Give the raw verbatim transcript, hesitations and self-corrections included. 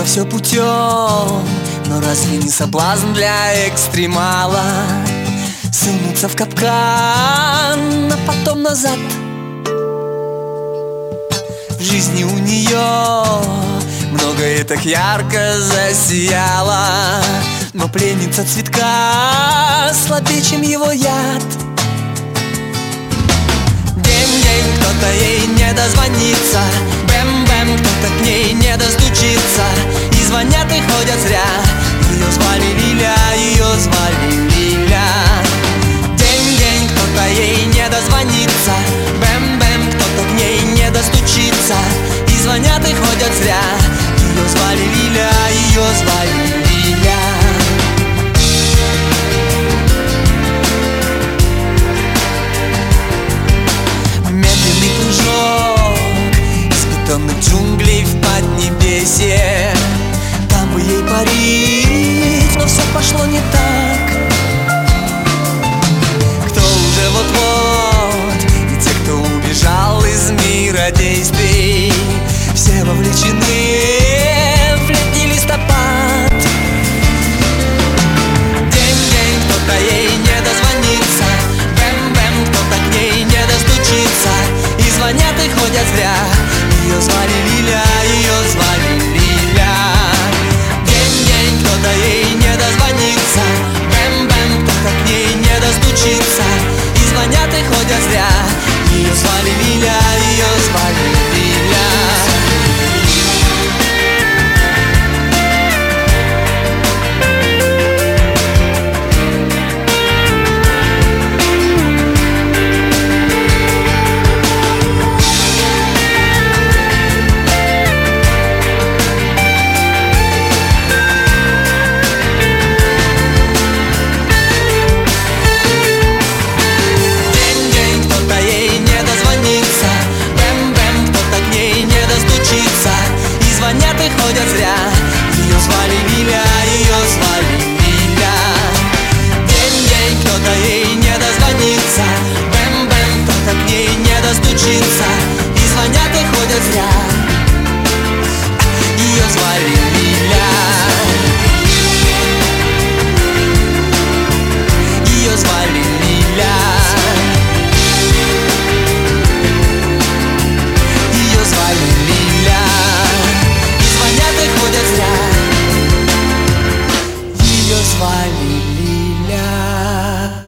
все путем, но разве не соблазн для экстремала сунуться в капкан, а потом назад? В жизни у нее многое так ярко засияло, но пленница цветка слабее, чем его яд. День-день, кто-то ей не дозвонится, бэм-бэм, кто-то к ней не достучится, и звонят и ходят зря. Ее звали Лиля, ее звали Лиля. День-день, кто-то ей не дозвонится, бэм-бэм, кто-то к ней не достучится, и звонят и ходят зря. Ее звали Лиля, ее звали Лиля. Медленный прыжок из бетонных джунглей в Поднебесье, там бы ей парить, но все пошло не так. Кто уже вот-вот, и те, кто убежал из мира действий, все вовлечены в летний листопад. День-день, кто-то ей не дозвонится, бэм-бэм, кто-то к ней не достучится, и звонят и ходят зря. Ее звали Лиля, ее звали Лиля. День-день, кто-то ей не дозвонится, бэм-бэм, кто-то к ней не достучится, и звонят и ходят зря. Ее звали Лиля, ее звали Лиля. Звонят и ходят зря. Ее звали Лиля, ее звали Лиля. День-день, кто-то ей не дозвонится, бэм-бэм, кто-то к ней не достучится, и звонят и ходят зря. Ее звали Лиля. Ее звали Лиля. Ее звали Лиля. Ходят зря. Ее звали Лиля.